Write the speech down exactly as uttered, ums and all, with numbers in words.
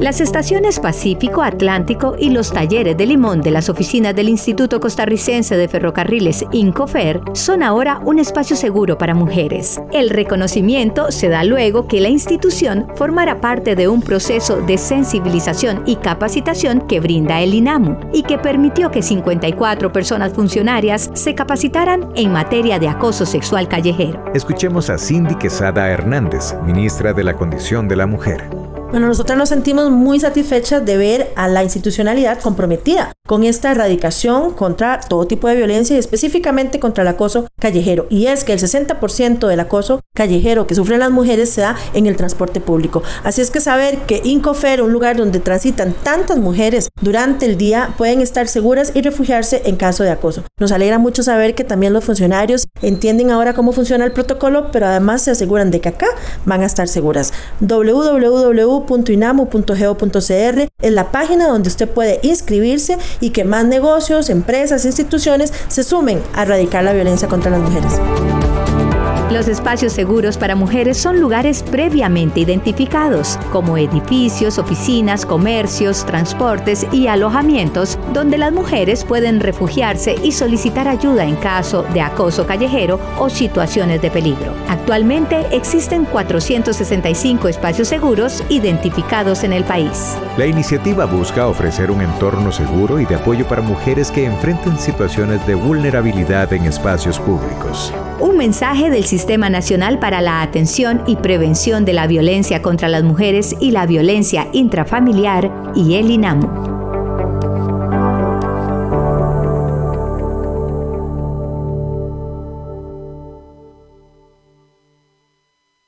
Las estaciones Pacífico, Atlántico y los talleres de Limón de las oficinas del Instituto Costarricense de Ferrocarriles INCOFER son ahora un espacio seguro para mujeres. El reconocimiento se da luego que la institución formará parte de un proceso de sensibilización y capacitación que brinda el INAMU y que permitió que cincuenta y cuatro personas funcionarias se capacitaran en materia de acoso sexual callejero. Escuchemos a Cindy Quesada Hernández, ministra de la Condición de la Mujer. Bueno, nosotros nos sentimos muy satisfechas de ver a la institucionalidad comprometida con esta erradicación contra todo tipo de violencia y específicamente contra el acoso callejero. Y es que el sesenta por ciento del acoso callejero que sufren las mujeres se da en el transporte público. Así es que saber que INCOFER, un lugar donde transitan tantas mujeres durante el día, pueden estar seguras y refugiarse en caso de acoso. Nos alegra mucho saber que también los funcionarios entienden ahora cómo funciona el protocolo, pero además se aseguran de que acá van a estar seguras. doble u doble u doble u punto inamu punto go punto c r es la página donde usted puede inscribirse y que más negocios, empresas, instituciones se sumen a erradicar la violencia contra las mujeres. Los espacios seguros para mujeres son lugares previamente identificados, como edificios, oficinas, comercios, transportes y alojamientos, donde las mujeres pueden refugiarse y solicitar ayuda en caso de acoso callejero o situaciones de peligro. Actualmente existen cuatrocientos sesenta y cinco espacios seguros identificados en el país. La iniciativa busca ofrecer un entorno seguro y de apoyo para mujeres que enfrenten situaciones de vulnerabilidad en espacios públicos. Un mensaje del Sistema Nacional para la Atención y Prevención de la Violencia contra las Mujeres y la Violencia Intrafamiliar y el INAMU.